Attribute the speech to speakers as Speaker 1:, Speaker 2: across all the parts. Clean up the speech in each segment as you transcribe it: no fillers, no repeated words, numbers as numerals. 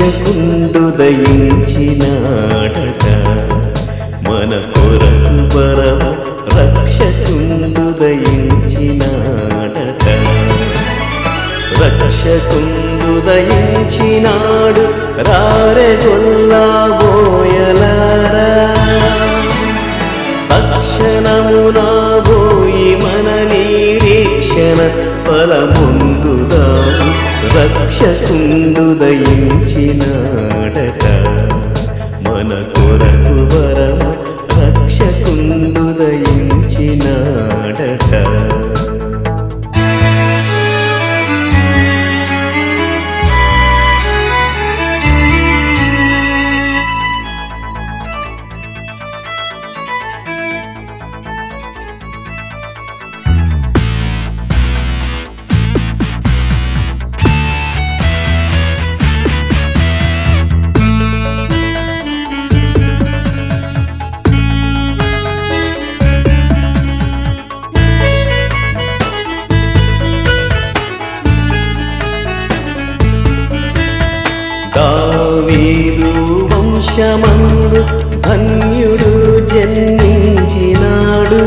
Speaker 1: రక్షకుండు దయించినాడట మన కొరకు పరమ రక్షకుండు దయించినాడట రక్షకుండు దయించినాడు రారెగొల్లాబోయలారా తక్షణమునా పోయి మన నిరీక్షణ ఫలముందుదాము రక్షకుండు దయించినాడట మన కొరకు వరమ రక్షకుండు దయించినాడట దావీదు వంశమందు ధన్యుడు జన్మించినాడు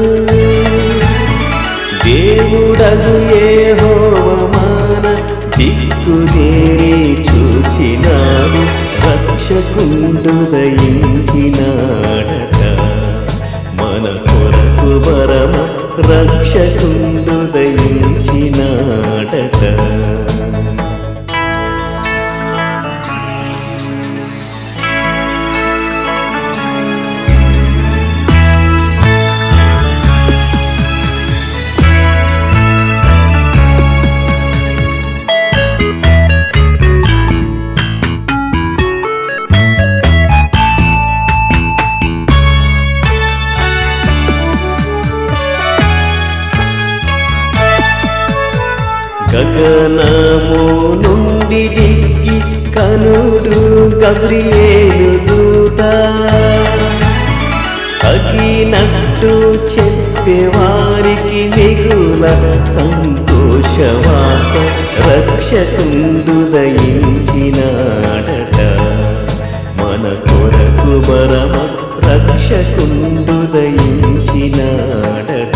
Speaker 1: దేవుడగు యెహోవా మన దిక్కుదేరి చూచినాడు రక్షకుండు దయించినాడట మన కొరకు పరమ రక్షకుండు దయించినాడట గగనము నుండి దిగి కనుడు గబ్రియేలు దూత తగినట్టు చెప్పేవారికి మిగుల సంతోషవాత రక్షకుండు దయించినాడట మన కొరకు పరమ రక్షకుండు దయించినాడట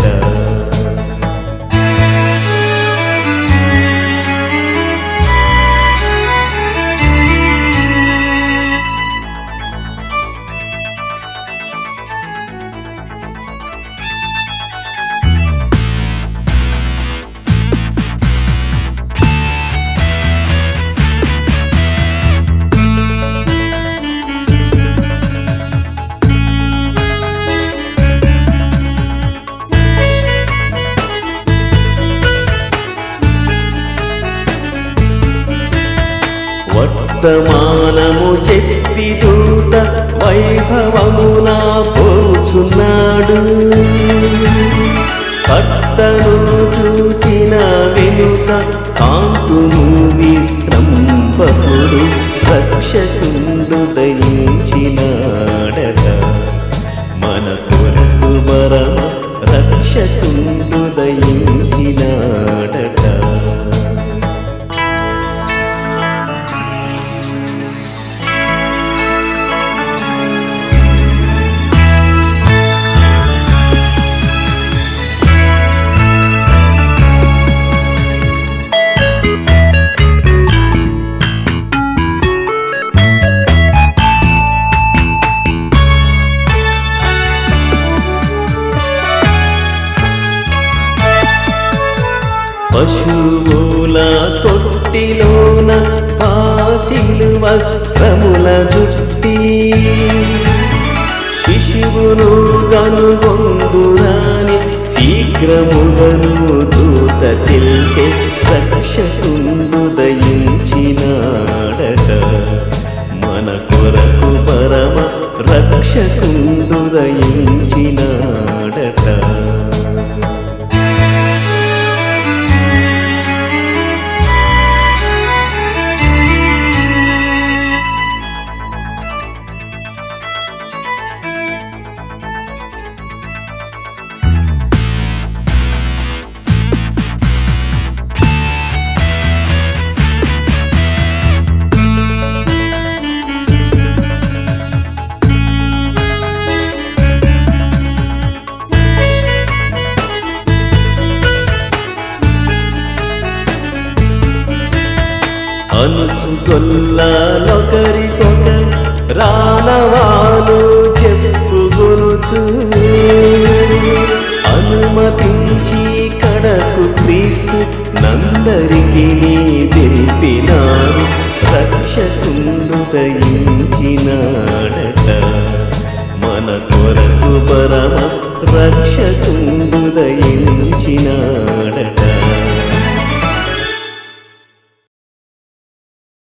Speaker 1: వర్తమానము చెప్పి దూత వైభవమున పోచున్నాడు భర్తను చూచిన వెనుక కాంతుము విశ్రంభకుడు రక్షకుండు దయించినాడట మన కొరకు పరమ రక్షకుండు దయించినాడట పశువుల తొట్టిలోన పాసిలు వస్త్రముల జుట్టి శిశువును గనుగొందురాని శీఘ్రముగను దూత తెలిపే రక్షకుండు దయించినాడట మన కొరకు పరమ రక్షకుండు దయించినాడట అనుచుగొల్లాలొకరికొక రానవాలు చెప్పుకొనుచు అనుమతించి కడకు క్రీస్తు నందరికి తెలిపినారు రక్షకుండు దయించినాడట మన కొరకు పరమ రక్షకుండు దయించినాడట